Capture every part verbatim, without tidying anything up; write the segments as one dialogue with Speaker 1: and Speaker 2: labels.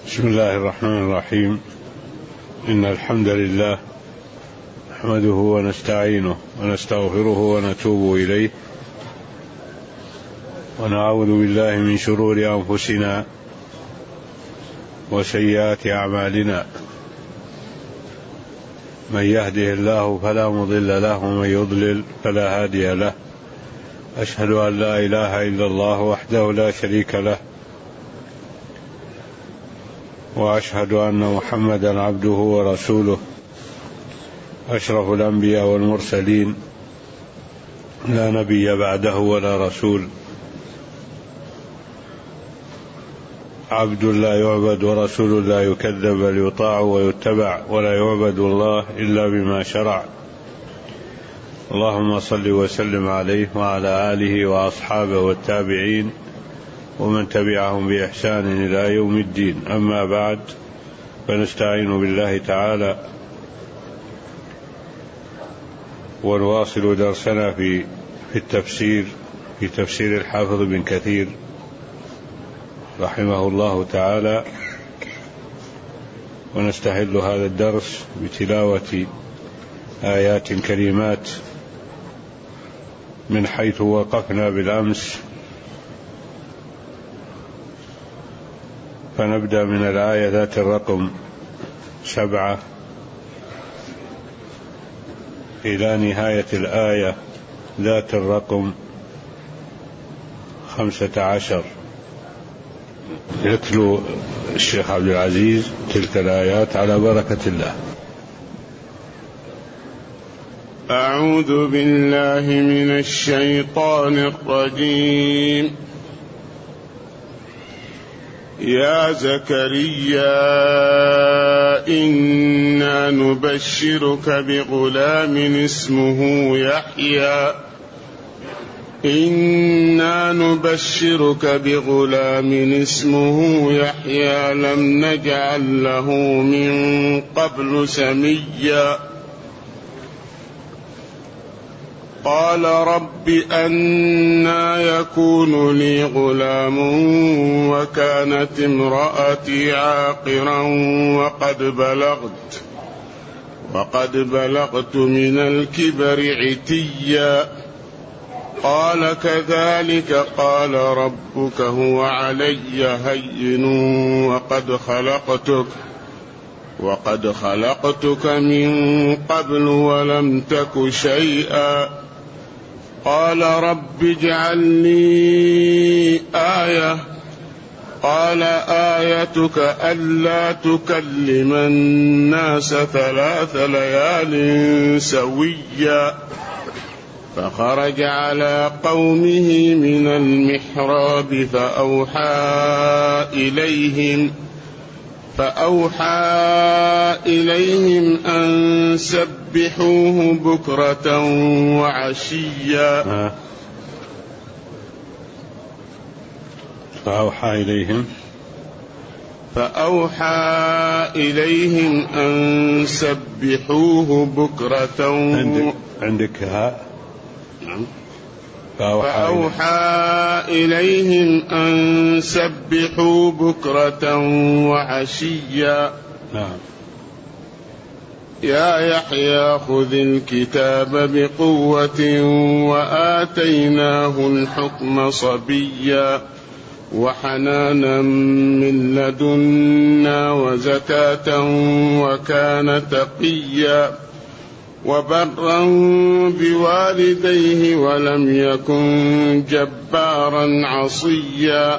Speaker 1: بسم الله الرحمن الرحيم. إن الحمد لله نحمده ونستعينه ونستغفره ونتوب إليه، ونعوذ بالله من شرور أنفسنا وسيئات أعمالنا. من يهده الله فلا مضل له، ومن يضلل فلا هادي له. أشهد أن لا إله إلا الله وحده لا شريك له، وأشهد أن محمدا عبده ورسوله، أشرف الأنبياء والمرسلين، لا نبي بعده ولا رسول، عبد لا يعبد ورسول لا يكذب، بل يطاع ويتبع، ولا يعبد الله إلا بما شرع. اللهم صل وسلم عليه وعلى آله وأصحابه والتابعين ومن تبعهم بإحسان إلى يوم الدين. أما بعد، فنستعين بالله تعالى ونواصل درسنا في في التفسير في تفسير الحافظ بن كثير رحمه الله تعالى، ونستهل هذا الدرس بتلاوة آيات كريمات من حيث وقفنا بالأمس. فنبدأ من الآية ذات الرقم سبعة إلى نهاية الآية ذات الرقم خمسة عشر. يتلو الشيخ عبد العزيز تلك الآيات على بركة الله.
Speaker 2: أعوذ بالله من الشيطان الرجيم. يا زكريا إنا نبشرك بغلام اسمه يحيى إنا نبشرك بغلام اسمه يحيى لم نجعل له من قبل سميا. قال رب أنى يكون لي غلام وكانت امرأتي عاقرا وقد بلغت وقد بلغت من الكبر عتيا. قال كذلك قال ربك هو علي هين وقد خلقتك وقد خلقتك من قبل ولم تك شيئا. قال رب اجعل لي آية. قال آيتك ألا تكلم الناس ثلاث ليال سويا. فخرج على قومه من المحراب فأوحى إليهم فأوحى إليهم أن سبحوه بكرة وعشيا.
Speaker 1: فأوحى إليهم
Speaker 2: فأوحى إليهم أن سبحوه بكرة.
Speaker 1: عندك, عندك ها
Speaker 2: نعم.
Speaker 1: فأوحى,
Speaker 2: فأوحى إليهم أن سبحوا بكرة وعشيا.
Speaker 1: نعم.
Speaker 2: يا يحيى خذ الكتاب بقوة وآتيناه الحكم صبيا وحنانا من لدنا وزكاة وكان تقيا وبرا بوالديه ولم يكن جبارا عصيا.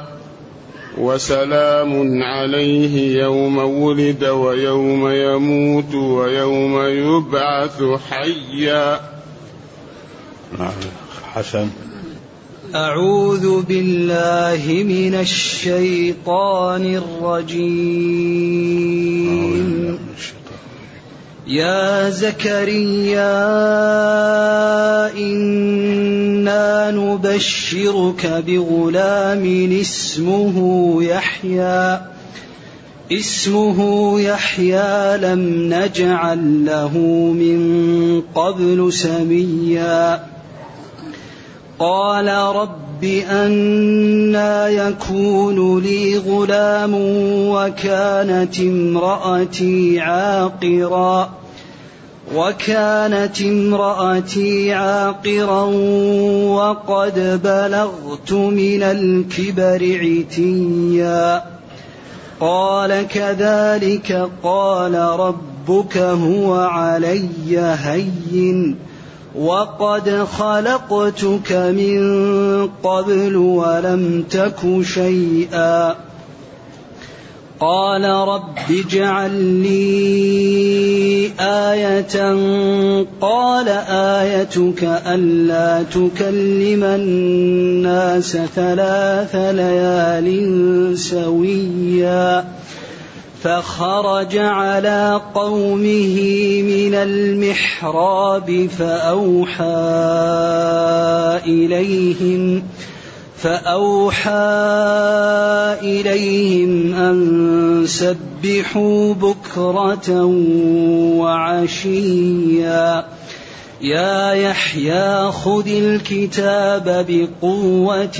Speaker 2: وسلام عليه يوم ولد ويوم يموت ويوم يبعث حيا.
Speaker 1: حسن.
Speaker 3: أعوذ بالله من الشيطان الرجيم. يا زكريا إنا نبشرك بغلام اسمه يحيى اسمه يحيى لم نجعل له من قبل سميا. قال رب أنى يكون لي غلام وكانت امرأتي عاقرا وكانت امرأتي عاقرا وقد بلغت من الكبر عتيا قال كذلك قال ربك هو علي هين وقد خلقتك من قبل ولم تك شيئا قال رب اجعل لي آية قال آيتك ألا تكلم الناس ثلاث ليال سويا فخرج على قومه من المحراب فأوحى إليهم فأوحى إليهم أن سبحوا بكرة وعشيا يا يحيى خذ الكتاب بقوة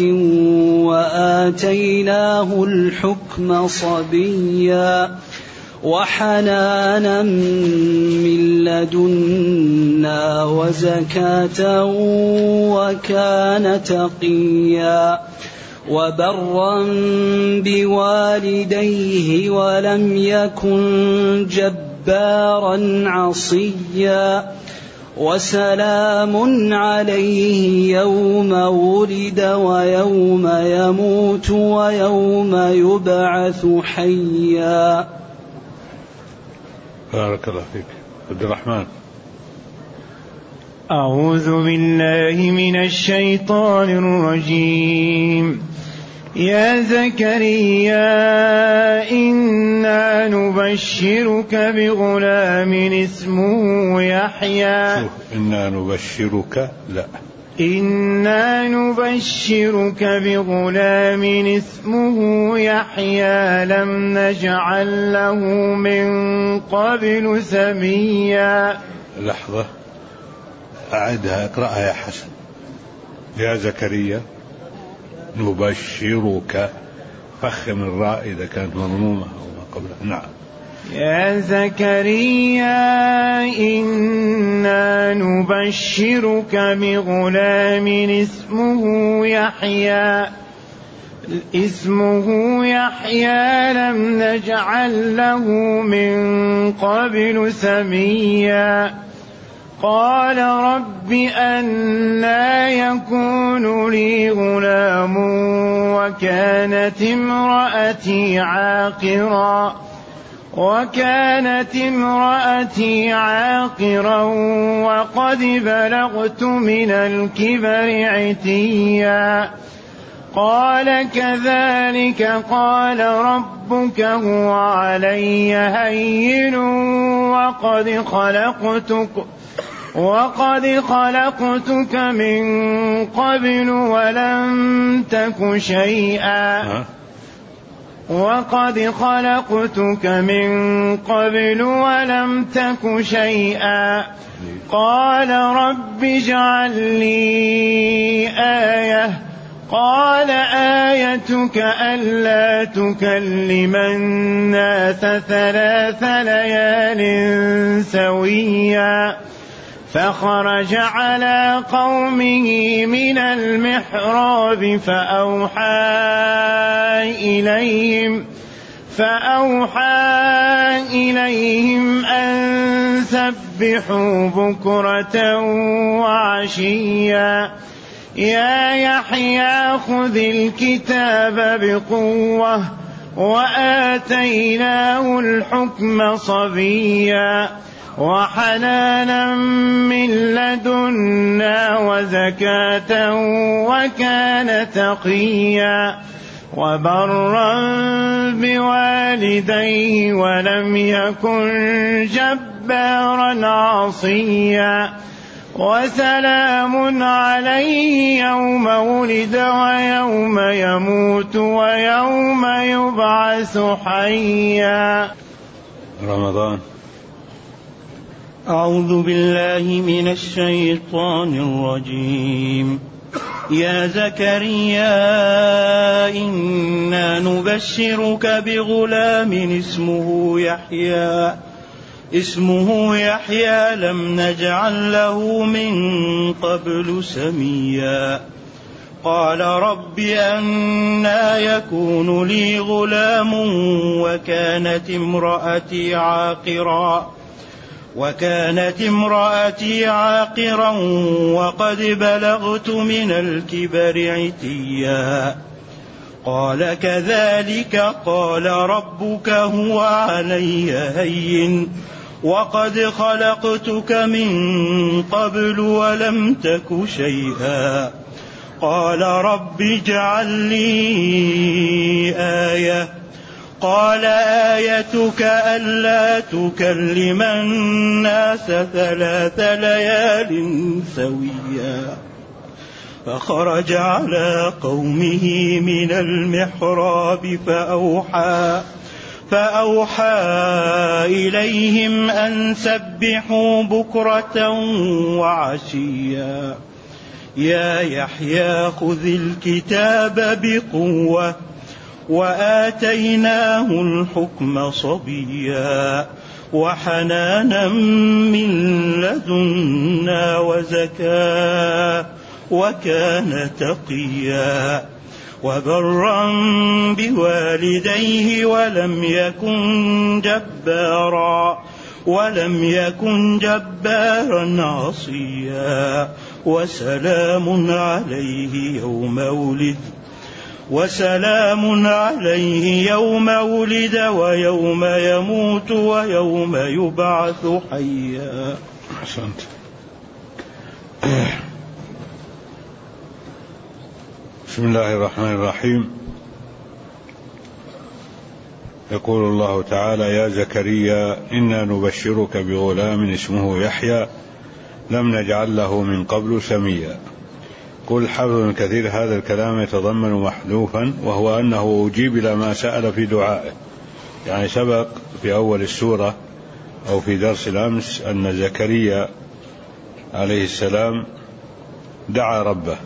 Speaker 3: وآتيناه الحكم صبيا وحنانا من لدنا وزكاة وكان تقيا وبرا بوالديه ولم يكن جبارا عصيا وسلام عليه يوم ولد ويوم يموت ويوم يبعث حيا.
Speaker 1: بارك الله فيك. عبد الرحمن.
Speaker 4: أعوذ بالله من الشيطان الرجيم. يا زكريا إنا نبشرك بغلام اسمه يحيى.
Speaker 1: شوف إنا نبشرك لا
Speaker 4: إنا نبشرك بغلام اسمه يحيى لم نجعل له من قبل سميا.
Speaker 1: لحظة أعدها اقرأها يا حسن. يا زكريا نبشرك فخم الراء إذا كانت مضمومة أو ما قبلها. نعم.
Speaker 4: يا زكريا إنا نبشرك بغلام اسمه يحيى اسمه يحيى لم نجعل له من قبل سميا. قال رب أنى يكون لي غلام وكانت امرأتي عاقرا وكانت امرأتي عاقرا وقد بلغت من الكبر عتيا. قال كذلك قال ربك هو علي هين وقد خلقتك وقد خلقتك من قبل ولم تك شيئا وقد خلقتك من قبل ولم تك شيئا. قال رب اجعل لي آية قال آيتك ألا تكلم الناس ثلاث ليال سويا. فخرج على قومه من المحراب فأوحى إليهم فأوحى إليهم أن سبحوا بكرة وعشيا يا يحيى خذ الكتاب بقوة وآتيناه الحكم صبيا وحنانا من لدنا وزكاة وكان تقيا وبرا بوالديه ولم يكن جبارا عصيا وسلام عليه يوم ولد ويوم يموت ويوم يبعث حيا.
Speaker 1: رمضان.
Speaker 5: أعوذ بالله من الشيطان الرجيم.
Speaker 4: يا زكريا إنا نبشرك بغلام اسمه يحيى اسمه يحيى لم نجعل له من قبل سميا قال رب أنى يكون لي غلام وكانت امرأتي عاقرا وكانت امرأتي عاقرا وقد بلغت من الكبر عتيا قال كذلك قال ربك هو علي هين وقد خلقتك من قبل ولم تك شيئا قال رب اجعل لي آية قال آيتك ألا تكلم الناس ثلاث ليال سويا فخرج على قومه من المحراب فأوحى فأوحى إليهم أن سبحوا بكرة وعشيا يا يحيى خذ الكتاب بقوة وآتيناه الحكم صبيا وحنانا من لدنا وزكاة وكان تقيا وبرا بوالديه ولم يكن جبارا ولم يكن جبارا عصيا وسلام عليه يوم ولد وسلام عليه يوم ولد ويوم يموت ويوم يبعث حيا.
Speaker 1: أحسنت. بسم الله الرحمن الرحيم. يقول الله تعالى: يا زكريا إنا نبشرك بغلام اسمه يحيى لم نجعل له من قبل سميا. قل حافظ كثير هذا الكلام يتضمن محذوفا، وهو أنه أجيب إلى ما سأل في دعائه. يعني سبق في أول السورة أو في درس الأمس أن زكريا عليه السلام دعا ربه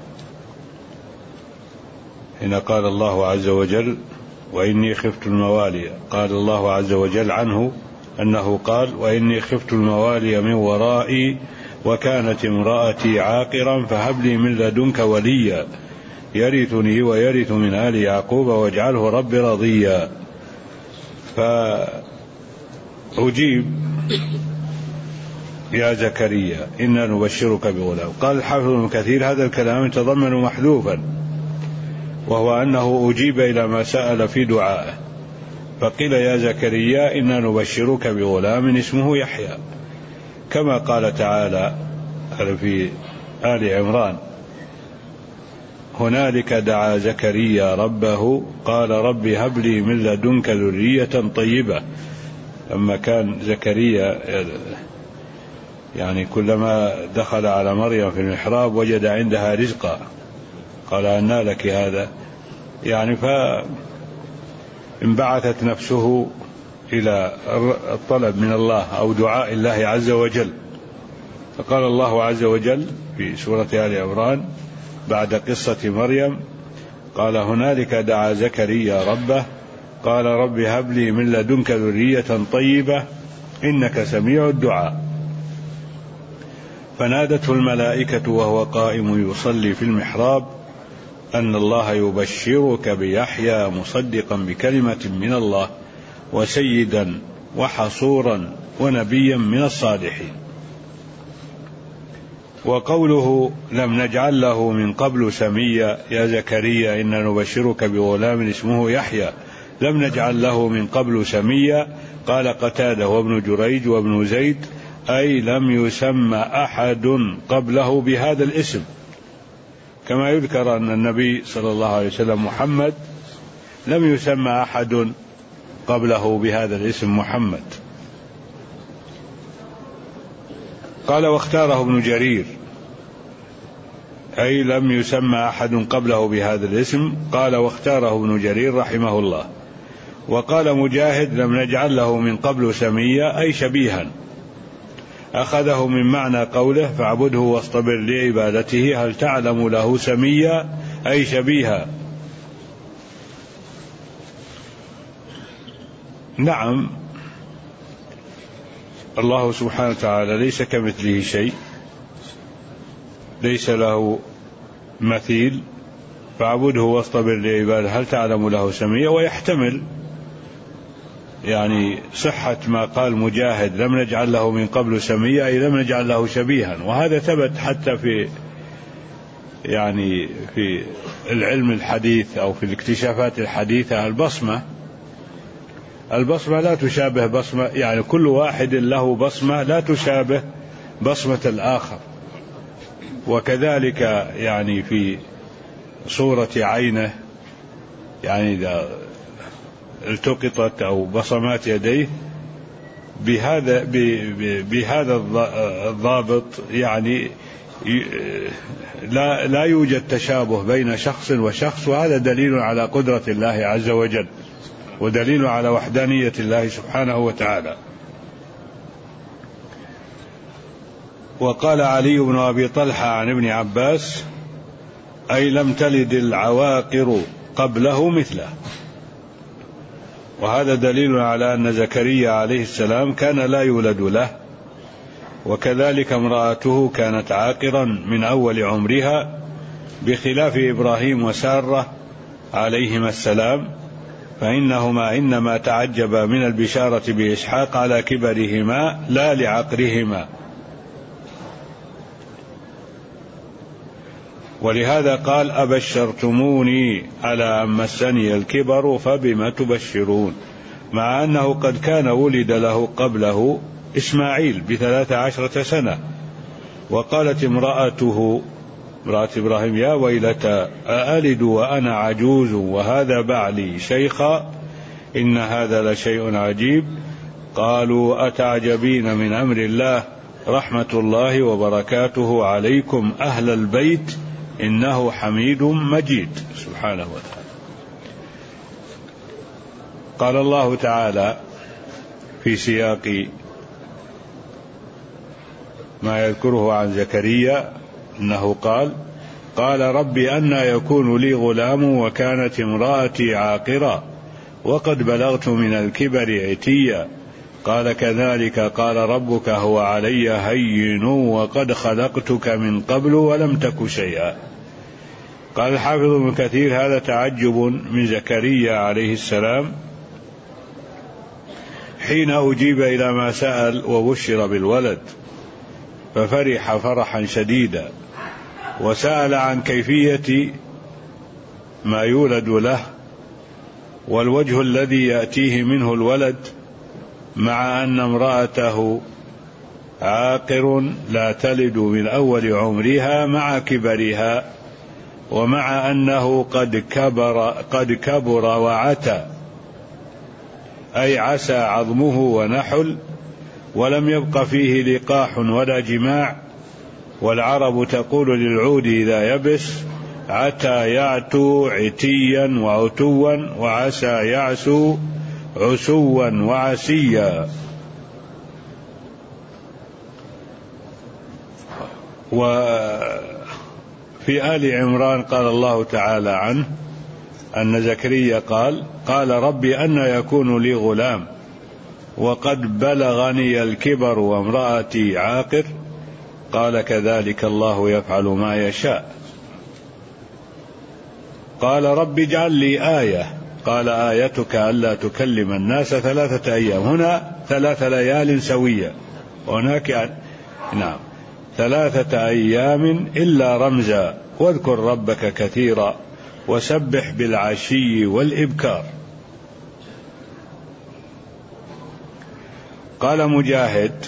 Speaker 1: حين قال الله عز وجل: وإني خفت الموالي. قال الله عز وجل عنه أنه قال: وإني خفت الموالي من ورائي وكانت امرأتي عاقرا فهب لي من لدنك وليا يرثني ويرث من آل يعقوب واجعله رب رضيا. فأجيب: يا زكريا إنا نبشرك بغلام. قال الحافظ ابن كثير هذا الكلام يتضمن محذوفا، وهو أنه أجيب إلى ما سأل في دعائه، فقيل: يا زكريا إنا نبشرك بغلام اسمه يحيى، كما قال تعالى في آل عمران: هنالك دعا زكريا ربه قال رب هب لي من لدنك ذرية طيبة. لما كان زكريا يعني كلما دخل على مريم في المحراب وجد عندها رزقا، قال: أنى لك هذا؟ يعني فانبعثت نفسه إلى الطلب من الله أو دعاء الله عز وجل. فقال الله عز وجل في سورة آل عمران بعد قصة مريم، قال: هنالك دعا زكريا ربه قال رب هب لي من لدنك ذرية طيبة إنك سميع الدعاء. فنادته الملائكة وهو قائم يصلي في المحراب أن الله يبشرك بيحيى مصدقا بكلمة من الله وسيدا وحصورا ونبيا من الصالحين. وقوله لم نجعل له من قبل سميا: يا زكريا إنا نبشرك بغلام اسمه يحيى لم نجعل له من قبل سميا. قال قتادة وابن جريج وابن زيد: أي لم يسمى أحد قبله بهذا الاسم، كما يذكر أن النبي صلى الله عليه وسلم محمد لم يسمى أحد قبله بهذا الاسم محمد. قال: واختاره ابن جرير: أي لم يسمى أحد قبله بهذا الاسم. قال: واختاره ابن جرير رحمه الله. وقال مجاهد: لم نجعل له من قبل سميا، أي شبيها. أخذه من معنى قوله فاعبده واصطبر لعبادته هل تعلم له سميا أي شبيها. نعم، الله سبحانه وتعالى ليس كمثله شيء، ليس له مثيل، فاعبده واصطبر لعباده هل تعلم له سميا. ويحتمل يعني صحة ما قال مجاهد لم نجعل له من قبل سميا أي لم نجعل له شبيها، وهذا ثبت حتى في يعني في العلم الحديث أو في الاكتشافات الحديثة. البصمة البصمة لا تشابه بصمة، يعني كل واحد له بصمة لا تشابه بصمة الآخر. وكذلك يعني في صورة عينه، يعني إذا التقطت أو بصمات يديه بهذا بهذا الضابط، يعني لا لا يوجد تشابه بين شخص وشخص، وهذا دليل على قدرة الله عز وجل ودليل على وحدانية الله سبحانه وتعالى. وقال علي بن أبي طلحة عن ابن عباس أي لم تلد العواقر قبله مثله، وهذا دليل على أن زكريا عليه السلام كان لا يولد له، وكذلك امرأته كانت عاقرا من أول عمرها، بخلاف إبراهيم وسارة عليهما السلام، فإنهما إنما تعجبا من البشارة بإسحاق على كبرهما لا لعقرهما. ولهذا قال أبشرتموني على أن مسني الكبر فبما تبشرون، مع أنه قد كان ولد له قبله إسماعيل بثلاث عشرة سنة. وقالت امرأته امرأة إبراهيم يا ويلتى أألد وأنا عجوز وهذا بعلي شيخا إن هذا لشيء عجيب. قالوا أتعجبين من أمر الله رحمة الله وبركاته عليكم أهل البيت إنه حميد مجيد سبحانه وتعالى. قال الله تعالى في سياق ما يذكره عن زكريا أنه قال قال رب أنى يكون لي غلام وكانت امرأتي عاقرا وقد بلغت من الكبر عتيا قال كذلك قال ربك هو علي هين وقد خلقتك من قبل ولم تك شيئا. قال الحافظ ابن كثير هذا تعجب من زكريا عليه السلام حين أجيب إلى ما سأل وبشر بالولد، ففرح فرحا شديدا وسأل عن كيفية ما يولد له والوجه الذي يأتيه منه الولد، مع أن امرأته عاقر لا تلد من أول عمرها مع كبرها، ومع أنه قد كبر قد كبر وعتى أي عسى عظمه ونحل ولم يبق فيه لقاح ولا جماع. والعرب تقول للعود إذا يبس عتى يعتو عتيا وعتوا وعسى يعسو عسوا وعسيا. وفي آل عمران قال الله تعالى عنه أن زكريا قال قال ربي أنى يكون لي غلام وقد بلغني الكبر وامرأتي عاقر قال كذلك الله يفعل ما يشاء. قال رب اجعل لي آية قال آيتك ألا تكلم الناس ثلاثة أيام، هنا ثلاث ليال سوية، وهناك نعم ثلاثة أيام إلا رمزا واذكر ربك كثيرا وسبح بالعشي والإبكار. قال مجاهد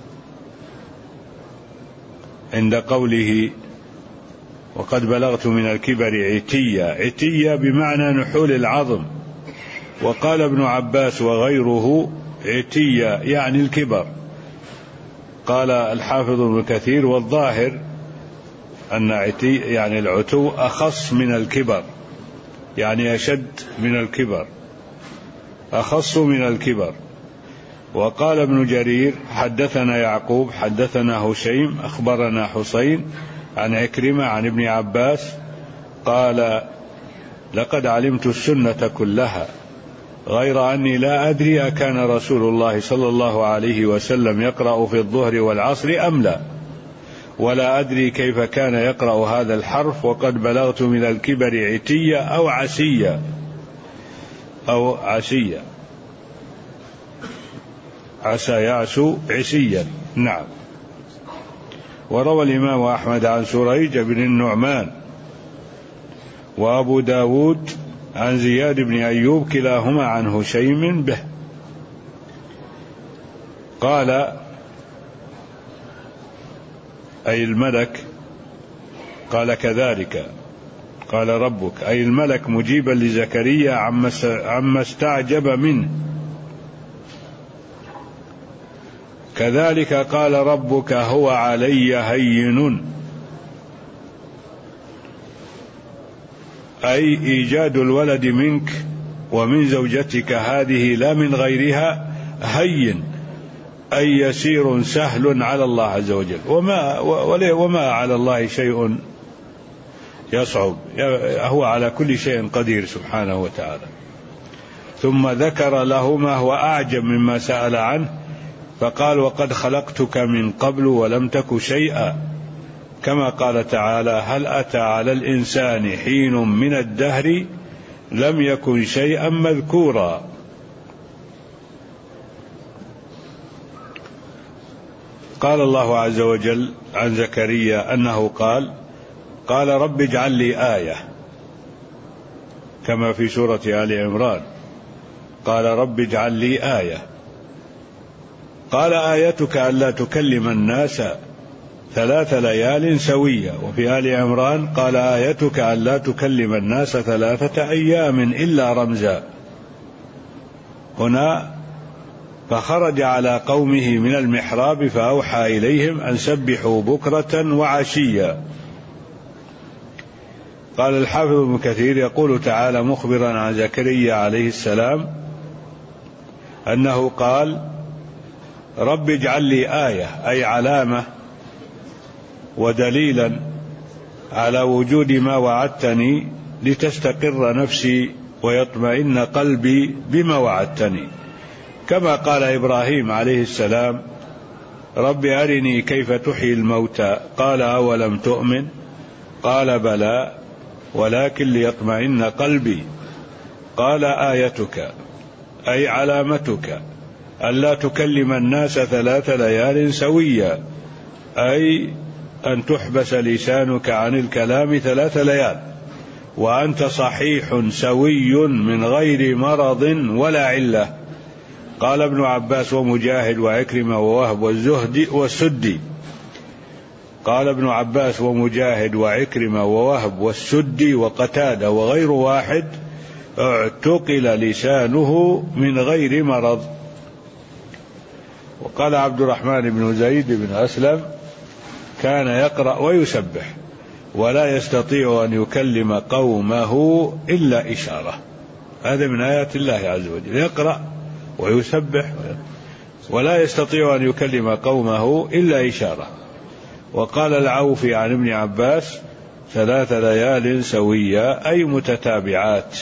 Speaker 1: عند قوله وقد بلغت من الكبر عتيا، عتيا بمعنى نحول العظم. وقال ابن عباس وغيره عتيا يعني الكبر. قال الحافظ ابن كثير والظاهر أن عتي يعني العتو أخص من الكبر، يعني أشد من الكبر، أخص من الكبر. وقال ابن جرير حدثنا يعقوب حدثنا هشيم أخبرنا حسين عن عكرمة عن ابن عباس قال لقد علمت السنة كلها غير أني لا أدري أكان رسول الله صلى الله عليه وسلم يقرأ في الظهر والعصر أم لا، ولا أدري كيف كان يقرأ هذا الحرف وقد بلغت من الكبر عتية أو عسية أو عسية عسى يعسو عسيا. نعم. وروى الإمام أحمد عن سريج بن النعمان وأبو داود عن زياد بن أيوب كلاهما عن هشيم به قال أي الملك قال كذلك قال ربك أي الملك مجيبا لزكريا عما استعجب منه، كذلك قال ربك هو علي هين، أي إيجاد الولد منك ومن زوجتك هذه لا من غيرها هين، أي يسير سهل على الله عز وجل، وما, وما على الله شيء يصعب، هو على كل شيء قدير سبحانه وتعالى. ثم ذكر له ما هو أعجب مما سأل عنه فقال وقد خلقتك من قبل ولم تك شيئا، كما قال تعالى هل أتى على الإنسان حين من الدهر لم يكن شيئا مذكورا. قال الله عز وجل عن زكريا أنه قال قال رب اجعل لي آية، كما في سورة آل عمران قال رب اجعل لي آية. قال آيتك ألا تكلم الناس ثلاث ليال سوية، وفي آل عمران قال آيتك ألا تكلم الناس ثلاثة أيام إلا رمزا. هنا فخرج على قومه من المحراب فأوحى إليهم أن سبحوا بكرة وعشيا. قال الحافظ ابن كثير يقول تعالى مخبرا عن زكريا عليه السلام أنه قال رب اجعل لي آية، أي علامة ودليلا على وجود ما وعدتني لتستقر نفسي ويطمئن قلبي بما وعدتني، كما قال إبراهيم عليه السلام رب أرني كيف تحيي الموتى قال أولم تؤمن قال بلى ولكن ليطمئن قلبي. قال آيتك أي علامتك ألا تكلم الناس ثلاث ليال سويا، أي أن تحبس لسانك عن الكلام ثلاث ليال وأنت صحيح سوي من غير مرض ولا علة. قال ابن عباس ومجاهد وعكرمة ووهب والزهدي والسدي قال ابن عباس ومجاهد وعكرمة ووهب والسدي وقتادة وغير واحد اعتقل لسانه من غير مرض. وقال عبد الرحمن بن زيد بن أسلم كان يقرأ ويسبح ولا يستطيع أن يكلم قومه إلا إشارة، هذا من آيات الله عز وجل، يقرأ ويسبح ولا يستطيع أن يكلم قومه إلا إشارة. وقال العوفي عن ابن عباس ثلاث ليال سوية أي متتابعات.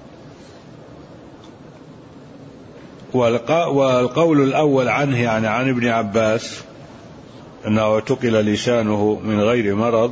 Speaker 1: والقول الأول عنه يعني عن ابن عباس أنه اعتقل لسانه من غير مرض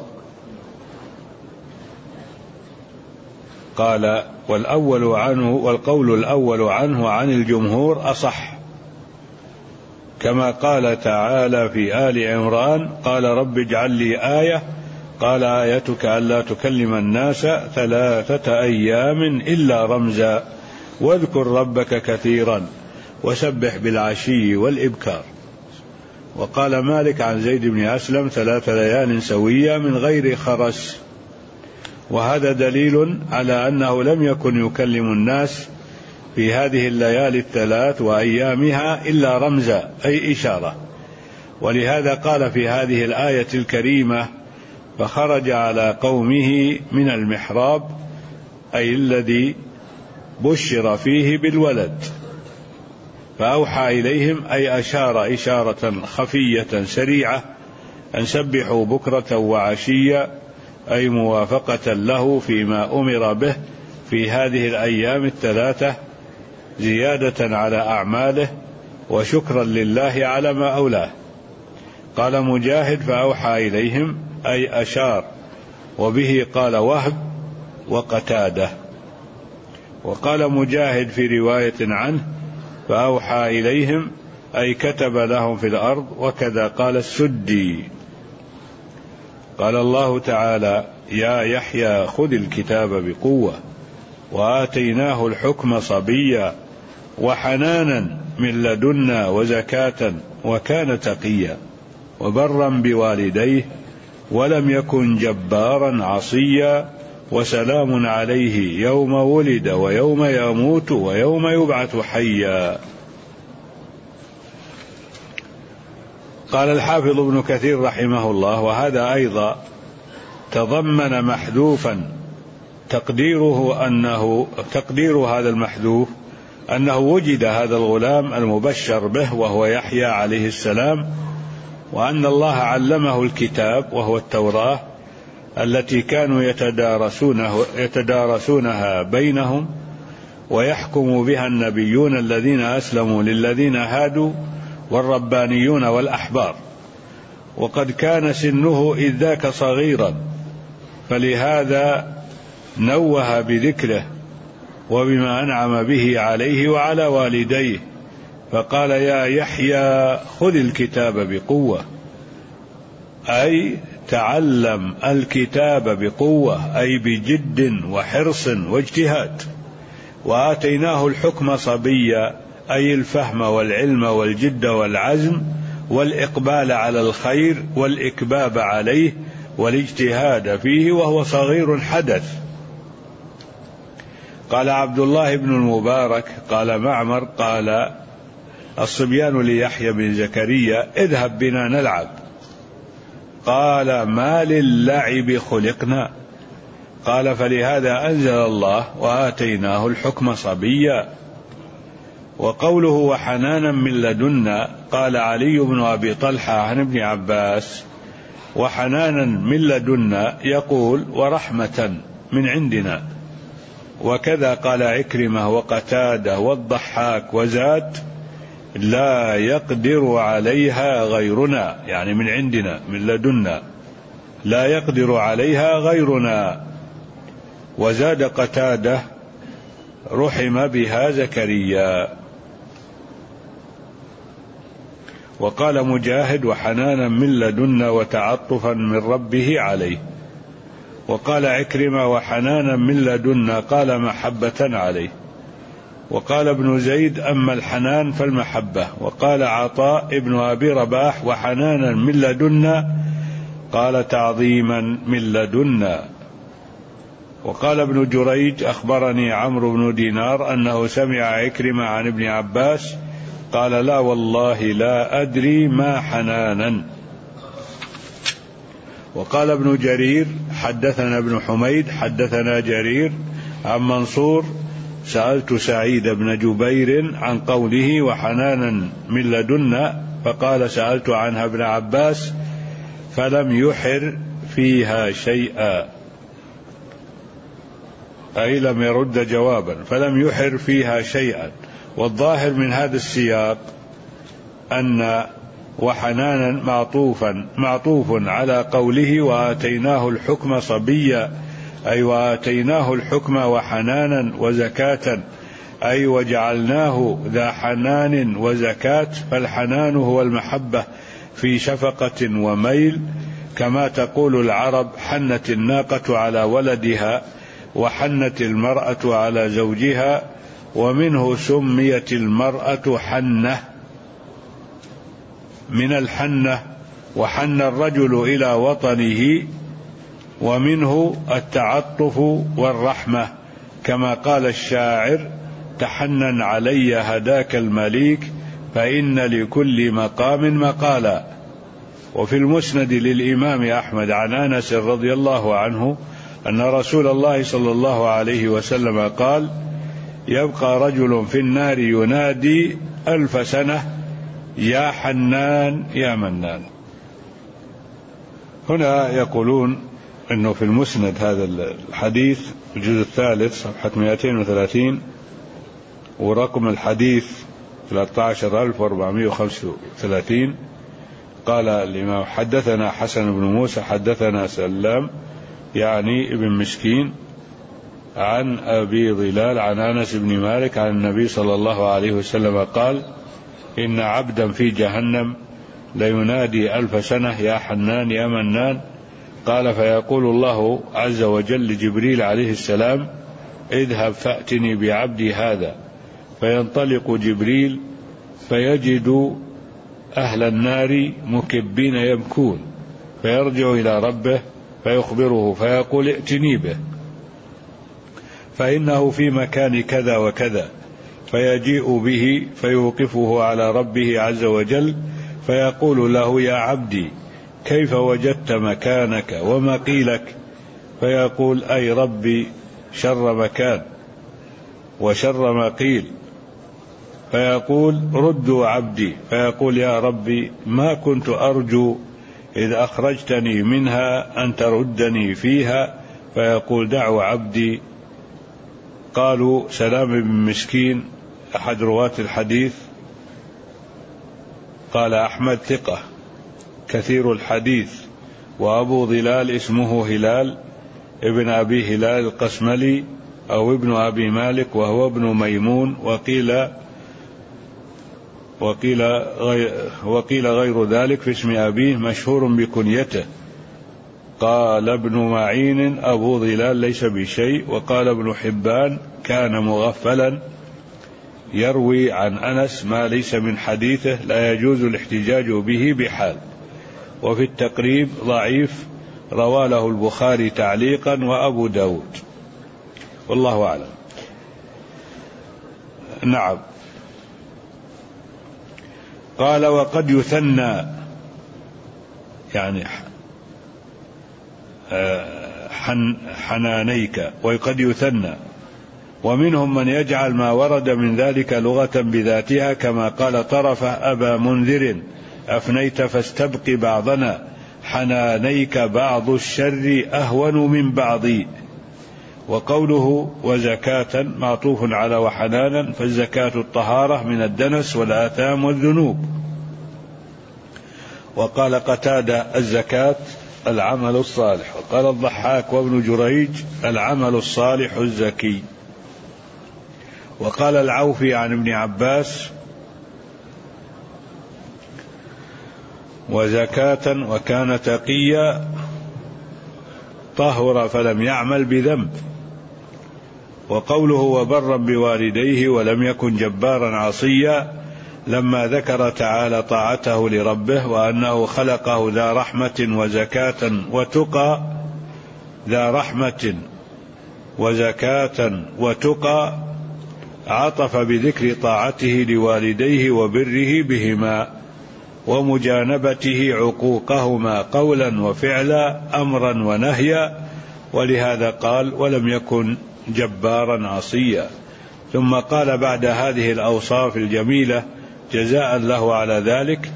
Speaker 1: قال والأول عنه والقول الأول عنه عن الجمهور أصح، كما قال تعالى في آل عمران قال رب اجعل لي آية قال آيتك ألا تكلم الناس ثلاثة أيام إلا رمزا واذكر ربك كثيرا وسبح بالعشي والإبكار. وقال مالك عن زيد بن أسلم ثلاث ليال سوية من غير خرس، وهذا دليل على أنه لم يكن يكلم الناس في هذه الليالي الثلاث وأيامها إلا رمزا أي إشارة. ولهذا قال في هذه الآية الكريمة فخرج على قومه من المحراب، أي الذي بشر فيه بالولد، فأوحى إليهم أي أشار إشارة خفية سريعة أن سبحوا بكرة وعشيا، أي موافقة له فيما أمر به في هذه الأيام الثلاثة زيادة على أعماله وشكرا لله على ما أولاه. قال مجاهد فأوحى إليهم أي أشار، وبه قال وهب وقتاده. وقال مجاهد في رواية عنه فأوحى إليهم أي كتب لهم في الأرض، وكذا قال السدي. قال الله تعالى يا يحيى خذ الكتاب بقوة وآتيناه الحكم صبيا وحنانا من لدنا وزكاة وكان تقيا وبرا بوالديه ولم يكن جبارا عصيا وسلام عليه يوم ولد ويوم يموت ويوم يبعث حيا. قال الحافظ ابن كثير رحمه الله وهذا أيضا تضمن محذوفا تقديره أنه تقدير هذا المحذوف أنه وجد هذا الغلام المبشر به وهو يحيى عليه السلام، وأن الله علمه الكتاب وهو التوراة التي كانوا يتدارسونه يتدارسونها بينهم ويحكم بها النبيون الذين أسلموا للذين هادوا والربانيون والأحبار، وقد كان سنه إذ ذاك صغيرا، فلهذا نوه بذكره وبما أنعم به عليه وعلى والديه، فقال يا يحيى خذ الكتاب بقوة، أي تعلم الكتاب بقوة أي بجد وحرص واجتهاد. وآتيناه الحكم صبيا أي الفهم والعلم والجد والعزم والإقبال على الخير والإكباب عليه والاجتهاد فيه وهو صغير حدث. قال عبد الله بن المبارك قال معمر قال الصبيان ليحيى بن زكريا اذهب بنا نلعب، قال ما للعب خلقنا، قال فلهذا أنزل الله وآتيناه الحكم صبيا. وقوله وحنانا من لدنا قال علي بن أبي طلحة عن ابن عباس وحنانا من لدنا يقول ورحمة من عندنا، وكذا قال عكرمة وقتادة والضحاك وزاد لا يقدر عليها غيرنا، يعني من عندنا من لدنا لا يقدر عليها غيرنا. وزاد قتادة رحم بها زكريا. وقال مجاهد وحنانا من لدنا وتعطفا من ربه عليه. وقال عكرمة وحنانا من لدنا قال محبة عليه. وقال ابن زيد أما الحنان فالمحبة. وقال عطاء ابن أبي رباح وحنانا من لدنا قال تعظيما من لدنا. وقال ابن جريج أخبرني عمرو بن دينار أنه سمع عكرمة عن ابن عباس قال لا والله لا أدري ما حنانا. وقال ابن جرير حدثنا ابن حميد حدثنا جرير عن منصور سألت سعيد بن جبير عن قوله وحنانا من لدنا فقال سألت عنها ابن عباس فلم يحر فيها شيئا، أي لم يرد جوابا، فلم يحر فيها شيئا. والظاهر من هذا السياق أن وحنانا معطوفا معطوف على قوله وآتيناه الحكم صبيا، أي وآتيناه الحكم وحنانا وزكاة، أي وجعلناه ذا حنان وزكاة. فالحنان هو المحبة في شفقة وميل، كما تقول العرب حنت الناقة على ولدها وحنت المرأة على زوجها، ومنه سميت المرأة حنة من الحنة، وحن الرجل إلى وطنه، ومنه التعطف والرحمة، كما قال الشاعر تحنن علي هداك المليك فإن لكل مقام مقالا. وفي المسند للإمام أحمد عن أنس رضي الله عنه أن رسول الله صلى الله عليه وسلم قال يبقى رجل في النار ينادي ألف سنة يا حنان يا منان. هنا يقولون أنه في المسند هذا الحديث الجزء الثالث صفحة مئتين وثلاثين ورقم الحديث ثلاثة عشر ألف وأربعمائة وخمسة وثلاثين قال الإمام حدثنا حسن بن موسى حدثنا سلام يعني ابن مسكين عن أبي ظلال عن أنس بن مالك عن النبي صلى الله عليه وسلم قال إن عبدا في جهنم لينادي ألف سنة يا حنان يا منان. قال فيقول الله عز وجل لجبريل عليه السلام اذهب فأتني بعبدي هذا، فينطلق جبريل فيجد أهل النار مكبين يبكون، فيرجع إلى ربه فيخبره فيقول ائتني به فإنه في مكان كذا وكذا، فيجيء به فيوقفه على ربه عز وجل فيقول له يا عبدي كيف وجدت مكانك ومقيلك؟ فيقول أي ربي شر مكان وشر مقيل. فيقول ردوا عبدي، فيقول يا ربي ما كنت أرجو إذ أخرجتني منها أن تردني فيها. فيقول دعوا عبدي. قالوا سلام بن مسكين أحد رواة الحديث قال أحمد ثقة كثير الحديث، وأبو ظلال اسمه هلال ابن أبي هلال القسملي أو ابن أبي مالك وهو ابن ميمون، وقيل وقيل غير, وقيل غير ذلك في اسم أبيه مشهور بكنيته. قال ابن معين أبو ظلال ليس بشيء. وقال ابن حبان كان مغفلا يروي عن أنس ما ليس من حديثه لا يجوز الاحتجاج به بحال. وفي التقريب ضعيف روى له البخاري تعليقا وأبو داود والله أعلم. نعم. قال وقد يثنى يعني حن حنانيك وقد يثنى، ومنهم من يجعل ما ورد من ذلك لغة بذاتها كما قال طرفة أبا منذر أفنيت فاستبق بعضنا حنانيك بعض الشر أهون من بعضي. وقوله وزكاة معطوف على وحنانا، فالزكاة الطهارة من الدنس والآثام والذنوب. وقال قتادة الزكاة العمل الصالح. وقال الضحاك وابن جريج العمل الصالح الزكي. وقال العوفي عن ابن عباس وزكاة وكان تقيا طهر فلم يعمل بذنب. وقوله وبرا بوالديه ولم يكن جبارا عصيا لما ذكر تعالى طاعته لربه وأنه خلقه ذا رحمة وزكاة وتقى ذا رحمة وزكاة وتقى عطف بذكر طاعته لوالديه وبره بهما ومجانبته عقوقهما قولا وفعلا أمرا ونهيا، ولهذا قال ولم يكن جبارا عصيا. ثم قال بعد هذه الأوصاف الجميلة جزاء له على ذلك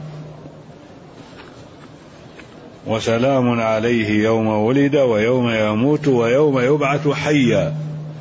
Speaker 1: وسلام عليه يوم ولد ويوم يموت ويوم يبعث حيا،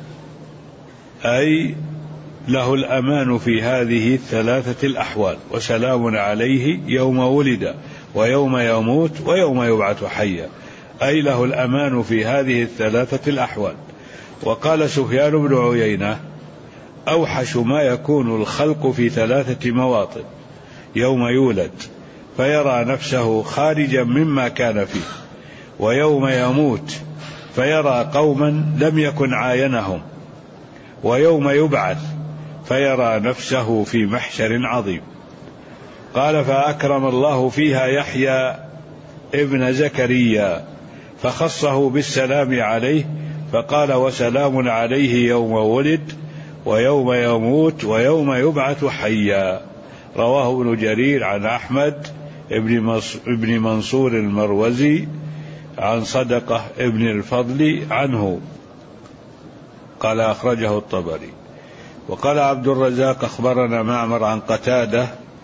Speaker 1: أي له الأمان في هذه الثلاثة الأحوال، وسلام عليه يوم ولد ويوم يموت ويوم يبعث حيا، أي له الأمان في هذه الثلاثة الأحوال. وقال سفيان بن عيينة أوحش ما يكون الخلق في ثلاثة مواطن: يوم يولد فيرى نفسه خارجا مما كان فيه، ويوم يموت فيرى قوما لم يكن عاينهم، ويوم يبعث فيرى نفسه في محشر عظيم. قال فأكرم الله فيها يحيى ابن زكريا فخصه بالسلام عليه فقال وسلام عليه يوم ولد ويوم يموت ويوم يبعث حيا. رواه ابن جرير عن أحمد ابن منصور المروزي عن صدقة ابن الفضل عنه قال أخرجه الطبري. وقال عبد الرزاق أخبرنا معمر عن قتادة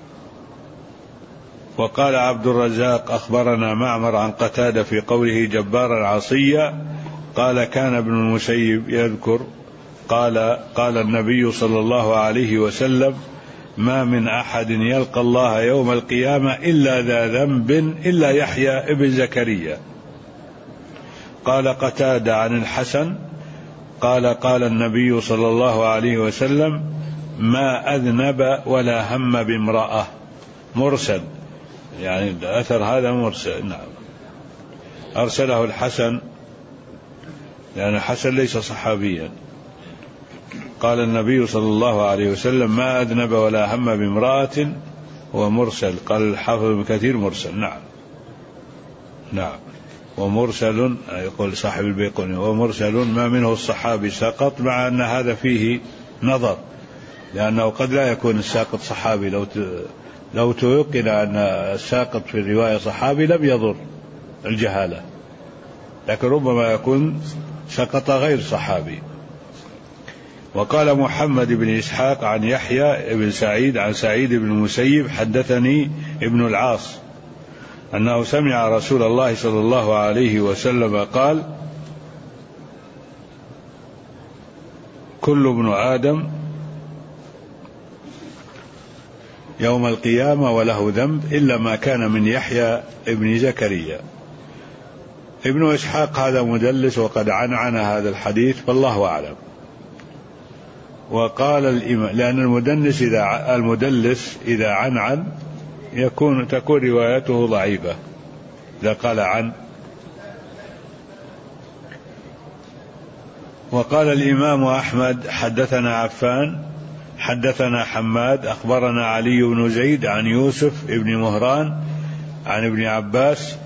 Speaker 1: وقال عبد الرزاق أخبرنا معمر عن قتادة في قوله جبارا عصيا قال كان ابن المسيب يذكر قال قال النبي صلى الله عليه وسلم ما من أحد يلقى الله يوم القيامة إلا ذا ذنب إلا يحيى ابن زكريا. قال قتادة عن الحسن قال قال النبي صلى الله عليه وسلم ما أذنب ولا هم بامرأة. مرسل، يعني الأثر هذا مرسل. نعم، أرسله الحسن لأن الحسن ليس صحابيا. قال النبي صلى الله عليه وسلم ما أذنب ولا هم بامرأة هو مرسل. قال الحافظ ابن كثير مرسل. نعم نعم ومرسل يقول صاحب البيقوني ومرسل ما منه الصحابي سقط، مع أن هذا فيه نظر، لأنه قد لا يكون الساقط صحابي. لو لو تيقن أن الساقط في الرواية صحابي لم يضر الجهالة، لكن ربما يكون سقط غير صحابي. وقال محمد بن إسحاق عن يحيى بن سعيد عن سعيد بن المسيب حدثني ابن العاص أنه سمع رسول الله صلى الله عليه وسلم قال كل ابن آدم يوم القيامة وله ذنب إلا ما كان من يحيى ابن زكريا. ابن إسحاق هذا مدلس وقد عنعن هذا الحديث فالله أعلم. وقال الإمام لأن المدلس إذا المدلس إذا عنعن يكون تكون روايته ضعيفة إذا قال عن. وقال الإمام أحمد حدثنا عفان حدثنا حماد أخبرنا علي بن زيد عن يوسف ابن مهران عن ابن عباس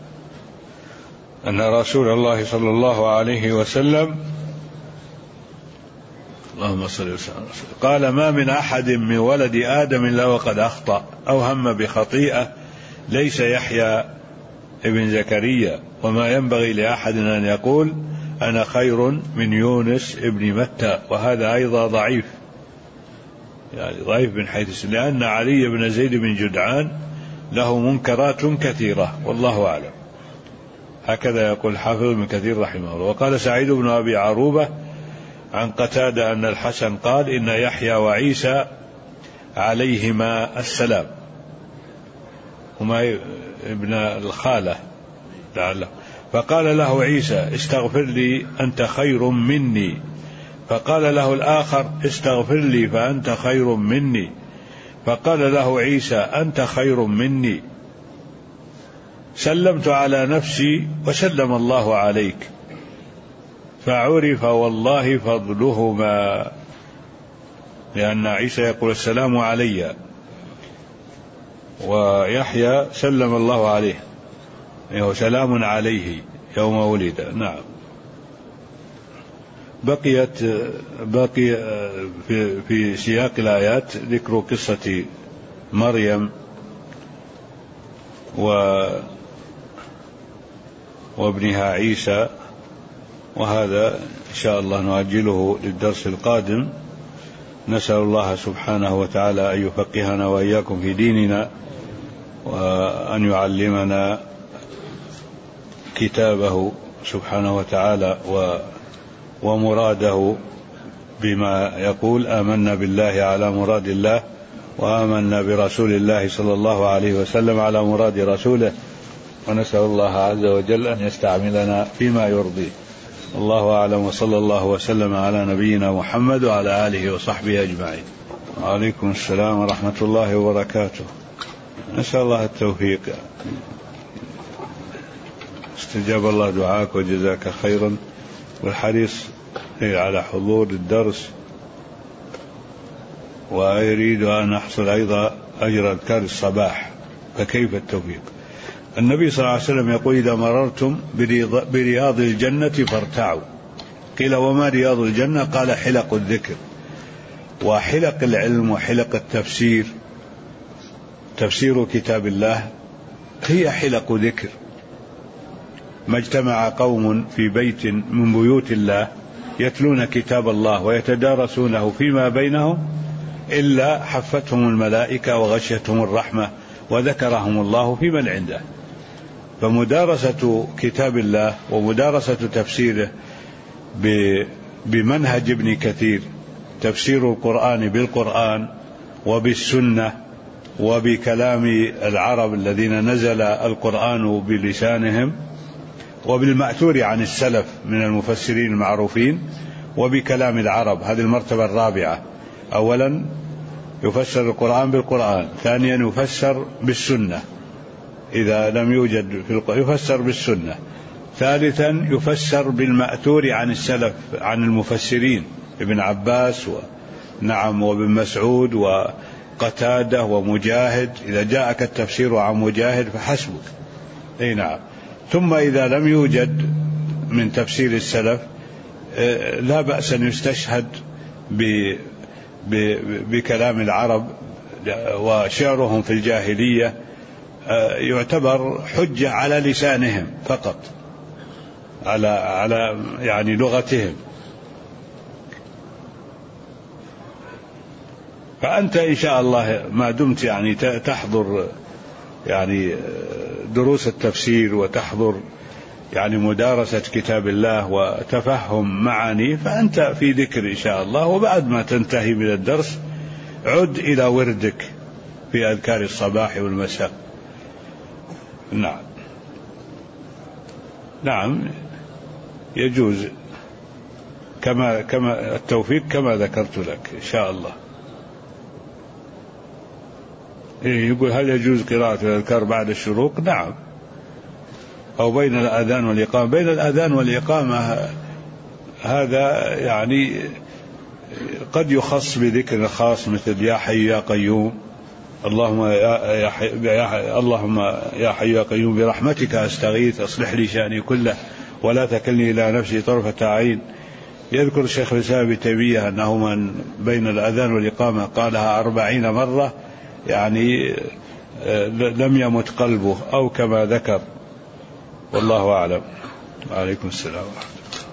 Speaker 1: أن رسول الله صلى الله عليه وسلم اللهم صل وسلم قال ما من أحد من ولد آدم إلا وقد أخطأ أو هم بخطيئة ليس يحيى ابن زكريا، وما ينبغي لأحد أن يقول أنا خير من يونس ابن متى، وهذا أيضا ضعيف، يعني ضعيف من حيث لأن علي بن زيد بن جدعان له منكرات كثيرة والله أعلم. هكذا يقول حافظ ابن كثير رحمه الله. وقال سعيد بن أبي عروبة عن قتادة أن الحسن قال إن يحيى وعيسى عليهما السلام هما ابن الخالة لعله، فقال له عيسى استغفر لي أنت خير مني، فقال له الآخر استغفر لي فأنت خير مني، فقال له عيسى أنت خير مني، سلمت على نفسي وسلم الله عليك، فعرف والله فضلهما، لأن عيسى يقول السلام علي ويحيى سلم الله عليه سلام عليه يوم ولد. نعم. بقيت بقي في, في سياق الآيات ذكر قصة مريم و وابنها عيسى، وهذا إن شاء الله نؤجله للدرس القادم. نسأل الله سبحانه وتعالى أن يفقهنا وإياكم في ديننا، وأن يعلمنا كتابه سبحانه وتعالى ومراده بما يقول آمنا بالله على مراد الله، وآمنا برسول الله صلى الله عليه وسلم على مراد رسوله، ونسأل الله عز وجل أن يستعملنا فيما يرضيه. الله أعلم، وصلى الله وسلم على نبينا محمد وعلى آله وصحبه أجمعين. وعليكم السلام ورحمة الله وبركاته. نسأل الله التوفيق. استجاب الله دعاك وجزاك خيرا، والحريص على حضور الدرس، وأريد أن أحصل أيضا أجر أذكار الصباح، فكيف التوفيق؟ النبي صلى الله عليه وسلم يقول إذا مررتم برياض الجنة فارتعوا. قيل وما رياض الجنة؟ قال حلق الذكر وحلق العلم وحلق التفسير، تفسير كتاب الله هي حلق ذكر. ما اجتمع قوم في بيت من بيوت الله يتلون كتاب الله ويتدارسونه فيما بينهم إلا حفتهم الملائكة وغشيتهم الرحمة وذكرهم الله في من عنده. فمدارسة كتاب الله ومدارسة تفسيره بمنهج ابن كثير، تفسير القرآن بالقرآن وبالسنة وبكلام العرب الذين نزل القرآن بلسانهم، وبالمأثور عن السلف من المفسرين المعروفين، وبكلام العرب. هذه المرتبة الرابعة. أولا يفسر القرآن بالقرآن، ثانيا يفسر بالسنة إذا لم يوجد في القرآن يفسر بالسنة، ثالثا يفسر بالمأثور عن السلف عن المفسرين ابن عباس و نعم وابن مسعود وقتادة ومجاهد. إذا جاءك التفسير عن مجاهد فحسبك. أي نعم. ثم إذا لم يوجد من تفسير السلف لا بأس أن يستشهد بكلام العرب وشعرهم في الجاهلية، يعتبر حجة على لسانهم فقط، على على يعني لغتهم. فأنت إن شاء الله ما دمت يعني تحضر يعني دروس التفسير وتحضر يعني مدارسة كتاب الله وتفهم معاني، فأنت في ذكر إن شاء الله. وبعد ما تنتهي من الدرس عد إلى وردك في أذكار الصباح والمساء. نعم نعم يجوز كما كما التوفيق كما ذكرت لك إن شاء الله. يقول هل يجوز قراءة الأذكار بعد الشروق؟ نعم، أو بين الأذان والإقامة. بين الأذان والإقامة هذا يعني قد يخص بذكر خاص مثل يا حي يا قيوم، اللهم يا حي يا اللهم يا حي يا قيوم برحمتك أستغيث أصلح لي شأني كله ولا تكلني إلى نفسي طرفة عين. يذكر الشيخ الإسلام ابن تيمية أنه من بين الأذان والإقامة قالها أربعين مرة يعني لم يمت قلبه أو كما ذكر، والله أعلم. وعليكم السلام ورحمة الله.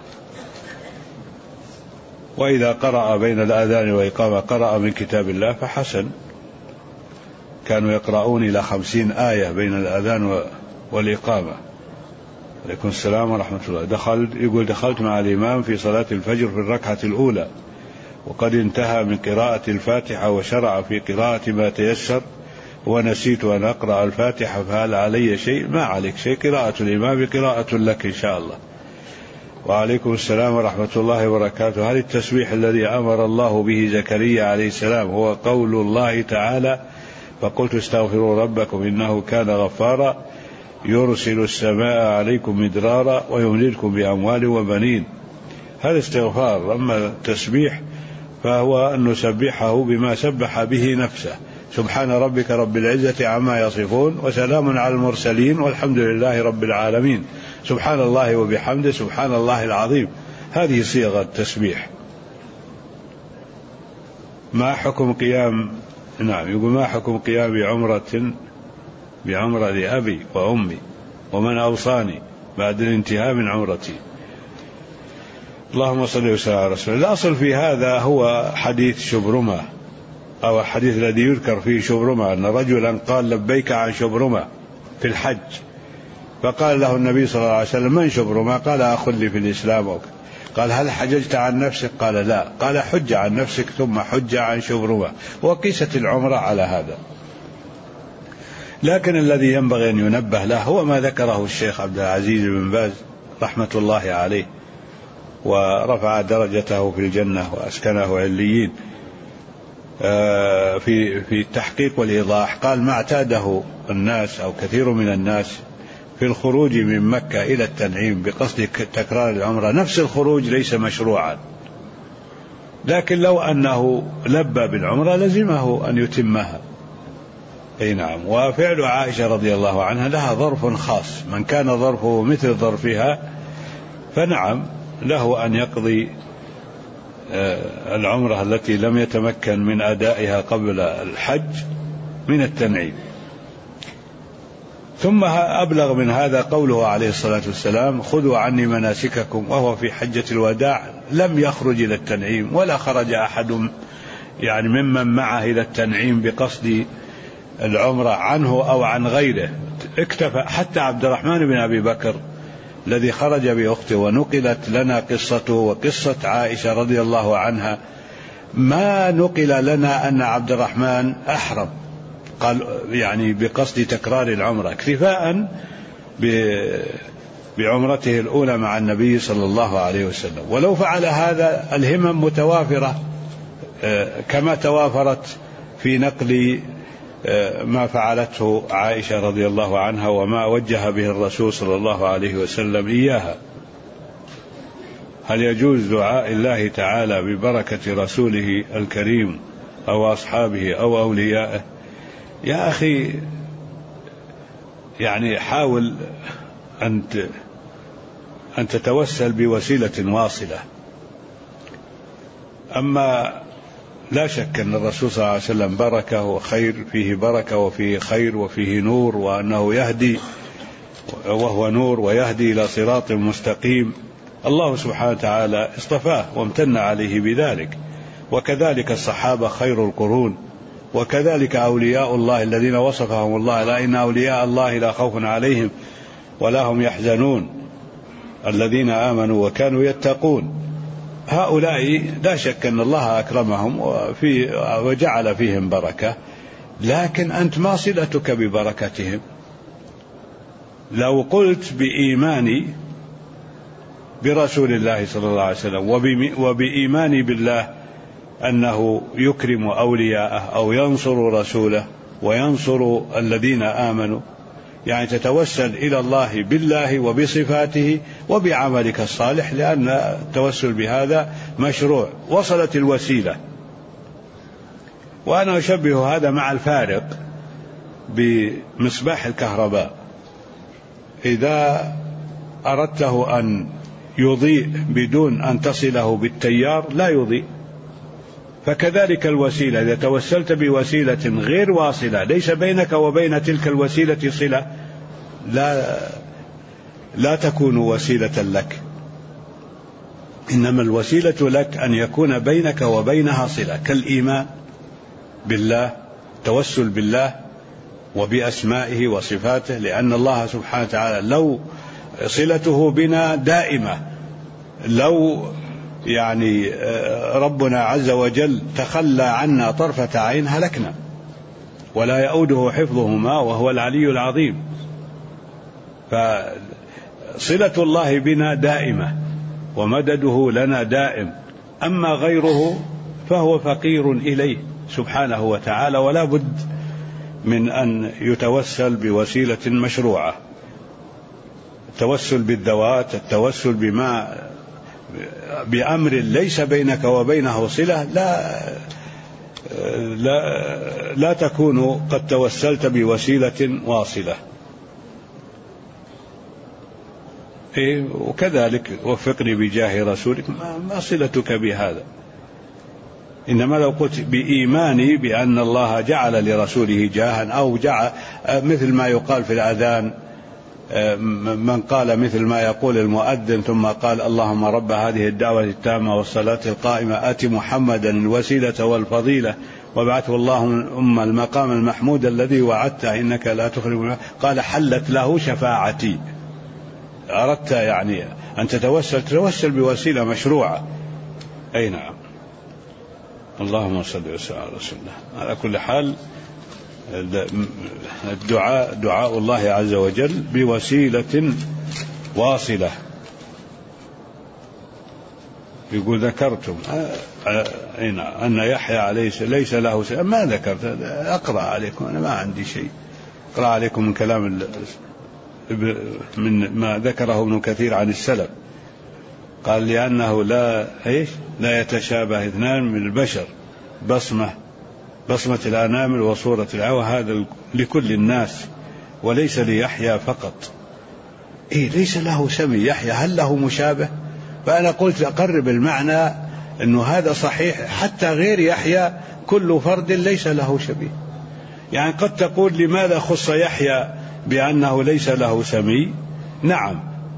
Speaker 1: وإذا قرأ بين الأذان والإقامة قرأ من كتاب الله فحسن. كانوا يقرؤون إلى خمسين آية بين الأذان والإقامة. عليكم السلام ورحمة الله. دخلت يقول دخلت مع الإمام في صلاة الفجر في الركعة الأولى وقد انتهى من قراءة الفاتحة وشرع في قراءة ما تيسر ونسيت أن أقرأ الفاتحة، فهل علي شيء؟ ما عليك شيء، قراءة الإمام قراءة لك إن شاء الله. وعليكم السلام ورحمة الله وبركاته. هل التسبيح الذي أمر الله به زكريا عليه السلام هو قول الله تعالى فقلت استغفروا ربكم إنه كان غفارا يرسل السماء عليكم مدرارا ويمددكم بأموال وبنين؟ هذا استغفار. أما التسبيح فهو أن نسبحه بما سبح به نفسه. سبحان ربك رب العزة عما يصفون وسلام على المرسلين والحمد لله رب العالمين. سبحان الله وبحمده سبحان الله العظيم. هذه صيغة التسبيح. ما حكم قيام نعم يقول ما حكم قيام بعمرة بعمرة لأبي وأمي ومن أوصاني بعد الانتهاء من عمرتي؟ اللهم صل وسلم على رسول الله. الأصل في هذا هو حديث شبرمة أو الحديث الذي يذكر فيه شبرمة أن رجلا قال لبيك عن شبرمة في الحج، فقال له النبي صلى الله عليه وسلم من شبرمة؟ قال أخ لي في الإسلام. قال هل حججت عن نفسك؟ قال لا. قال حج عن نفسك ثم حج عن شبرمة. وقيست العمرة على هذا. لكن الذي ينبغي أن ينبه له هو ما ذكره الشيخ عبد العزيز بن باز رحمة الله عليه ورفع درجته في الجنة وأسكنه عليين في في التحقيق والإيضاح. قال ما اعتاده الناس أو كثير من الناس في الخروج من مكة إلى التنعيم بقصد تكرار العمرة، نفس الخروج ليس مشروعا، لكن لو أنه لبى بالعمرة لزمه أن يتمها. أي نعم. وفعل عائشة رضي الله عنها لها ظرف خاص، من كان ظرفه مثل ظرفها فنعم له أن يقضي العمرة التي لم يتمكن من أدائها قبل الحج من التنعيم. ثم أبلغ من هذا قوله عليه الصلاة والسلام: خذوا عني مناسككم، وهو في حجة الوداع لم يخرج إلى التنعيم، ولا خرج أحد يعني ممن معه إلى التنعيم بقصد العمرة عنه أو عن غيره، اكتفى. حتى عبد الرحمن بن أبي بكر الذي خرج بأخته ونقلت لنا قصته وقصة عائشة رضي الله عنها، ما نقل لنا أن عبد الرحمن أحرم قال يعني بقصد تكرار العمرة، اكتفاء بعمرته الأولى مع النبي صلى الله عليه وسلم. ولو فعل هذا الهمم متوافرة كما توافرت في نقل ما فعلته عائشة رضي الله عنها وما وجه به الرسول صلى الله عليه وسلم إياها. هل يجوز دعاء الله تعالى ببركة رسوله الكريم أو أصحابه أو أوليائه؟ يا أخي يعني حاول أن أن تتوسل بوسيلة واصلة. أما لا شك أن الرسول صلى الله عليه وسلم بركة وخير، فيه بركة وفيه خير وفيه نور، وأنه يهدي وهو نور ويهدي إلى صراط مستقيم. الله سبحانه وتعالى اصطفاه وامتن عليه بذلك، وكذلك الصحابة خير القرون، وكذلك أولياء الله الذين وصفهم الله: لا إن أولياء الله لا خوف عليهم ولا هم يحزنون الذين آمنوا وكانوا يتقون. هؤلاء لا شك أن الله أكرمهم وفي وجعل فيهم بركة، لكن أنت ما صلتك ببركتهم؟ لو قلت بإيماني برسول الله صلى الله عليه وسلم وبإيماني بالله أنه يكرم أولياءه أو ينصر رسوله وينصر الذين آمنوا، يعني تتوسل إلى الله بالله وبصفاته وبعملك الصالح، لأن التوسل بهذا مشروع. وصلت الوسيلة. وأنا أشبه هذا مع الفارق بمصباح الكهرباء، إذا أردته أن يضيء بدون أن تصله بالتيار لا يضيء. فكذلك الوسيلة، إذا توسلت بوسيلة غير واصلة ليس بينك وبين تلك الوسيلة صلة، لا لا تكون وسيلة لك. إنما الوسيلة لك أن يكون بينك وبينها صلة، كالإيمان بالله، توسل بالله وبأسمائه وصفاته، لأن الله سبحانه وتعالى لو صلته بنا دائمة، لو يعني ربنا عز وجل تخلى عنا طرفة عين هلكنا، ولا يؤوده حفظهما وهو العلي العظيم. فصلة الله بنا دائمة ومدده لنا دائم، أما غيره فهو فقير إليه سبحانه وتعالى، ولا بد من أن يتوسل بوسيلة مشروعة. التوسل بالذوات، التوسل بما بأمر ليس بينك وبينه صلة، لا لا لا تكون قد توسلت بوسيلة واصلة. إيه، وكذلك وفقني بجاه رسولك، ما صلتك بهذا؟ إنما لو قلت بإيماني بأن الله جعل لرسوله جاها، أو جعل مثل ما يقال في الأذان، من قال مثل ما يقول المؤذن ثم قال: اللهم رب هذه الدعوة التامة والصلاة القائمة آت محمدا الوسيلة والفضيلة وابعثه اللهم المقام المحمود الذي وعدته إنك لا تخلف، قال: حلت له شفاعتي. أردت يعني أن تتوسل، تتوسل بوسيلة مشروعة. أي نعم. اللهم صل وسلم على رسول الله. على كل حال الدعاء دعاء الله عز وجل بوسيلة واصلة. يقول: ذكرتم أن يحيى عليه ليس له شيء. ما ذكرت، أقرأ عليكم، أنا ما عندي شيء. أقرأ عليكم من كلام من ما ذكره ابن كثير عن السلف، قال: لأنه لا إيش لا يتشابه اثنان من البشر، بصمة بصمة الأنامل وصورة العوى، هذا لكل الناس وليس ليحيى فقط. إيه، ليس له سمي يحيى، هل له مشابه؟ فأنا قلت أقرب المعنى أنه هذا صحيح، حتى غير يحيى كل فرد ليس له شبيه. يعني قد تقول: لماذا خص يحيى بأنه ليس له سمي؟ نعم،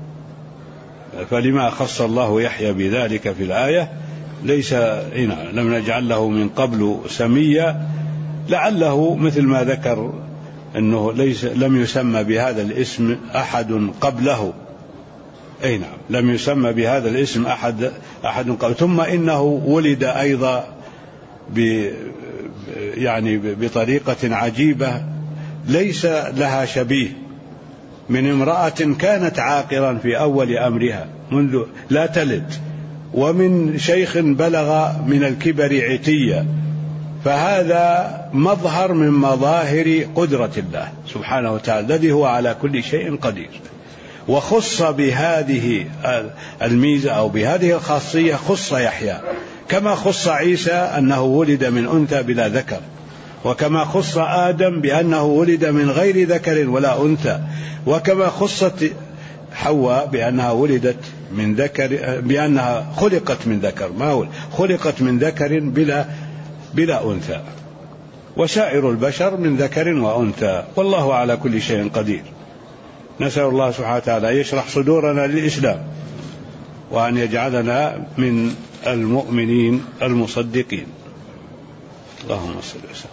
Speaker 1: فلما خص الله يحيى بذلك في الآية؟ ليس هنا لم نجعل له من قبل سميا، لعله مثل ما ذكر أنه ليس لم يسمى بهذا الاسم أحد قبله. أي نعم، لم يسمى بهذا الاسم أحد أحد قبل. ثم إنه ولد أيضا ب يعني بطريقة عجيبة ليس لها شبيه، من امرأة كانت عاقرا في أول أمرها منذ لا تلد، ومن شيخ بلغ من الكبر عتيا، فهذا مظهر من مظاهر قدرة الله سبحانه وتعالى الذي هو على كل شيء قدير. وخص بهذه الميزة أو بهذه الخاصية خص يحيى، كما خص عيسى أنه ولد من أنثى بلا ذكر، وكما خص آدم بأنه ولد من غير ذكر ولا أنثى، وكما خصت حواء بأنها ولدت من ذكر، بأنها خلقت من ذكر، ما هو خلقت من ذكر بلا بلا أنثى، وسائر البشر من ذكر وأنثى، والله على كل شيء قدير. نسأل الله سبحانه وتعالى أن يشرح صدورنا للإسلام، وأن يجعلنا من المؤمنين المصدقين. اللهم صل وسلم.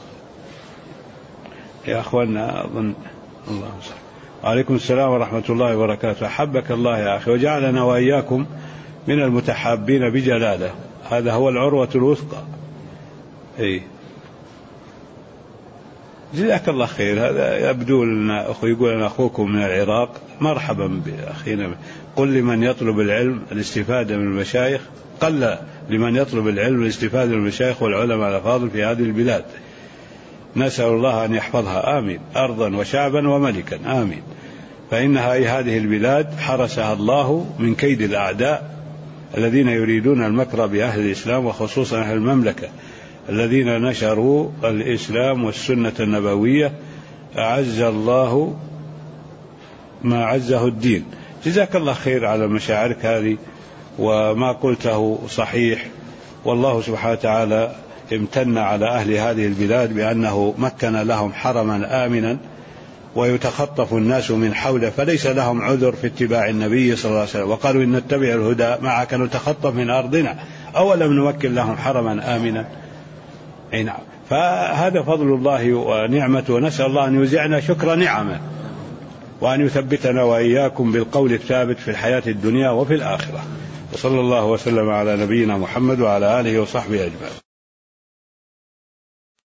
Speaker 1: يا أخوانا أظن اللهم صل. وعليكم السلام ورحمة الله وبركاته. أحبك الله يا أخي وجعلنا وإياكم من المتحابين بجلاله، هذا هو العروة الوثقى. أي جزاك الله خير. هذا يبدو لنا أخو يقول أنا أخوكم من العراق، مرحبا بأخينا. قل لمن يطلب العلم الاستفادة من المشايخ، قل لمن يطلب العلم الاستفادة من المشايخ والعلماء الأفاضل في هذه البلاد، نسأل الله أن يحفظها آمين، أرضا وشعبا وملكا آمين. فإنها هذه البلاد حرسها الله من كيد الأعداء الذين يريدون المكر بأهل الإسلام، وخصوصا أهل المملكة الذين نشروا الإسلام والسنة النبوية، أعز الله ما عزه الدين. جزاك الله خير على مشاعرك هذه، وما قلته صحيح، والله سبحانه وتعالى امتن على أهل هذه البلاد بأنه مكن لهم حرما آمنا ويتخطف الناس من حوله، فليس لهم عذر في اتباع النبي صلى الله عليه وسلم، وقالوا إن نتبع الهدى معك نتخطف من أرضنا أولم نمكن لهم حرما آمنا. أي نعم، فهذا فضل الله ونعمته، ونسأل الله أن يوزعنا شكر نعمه، وأن يثبتنا وإياكم بالقول الثابت في الحياة الدنيا وفي الآخرة. وصلى الله وسلم على نبينا محمد وعلى آله وصحبه أجمعين.